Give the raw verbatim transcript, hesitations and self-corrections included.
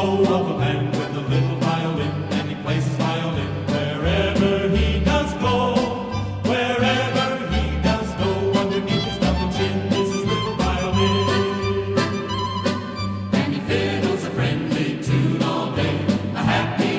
know of a man with a little violin, and he plays his violin wherever he does go. Wherever he does go, underneath his double chin is his little violin. And he fiddles a friendly tune all day, a happy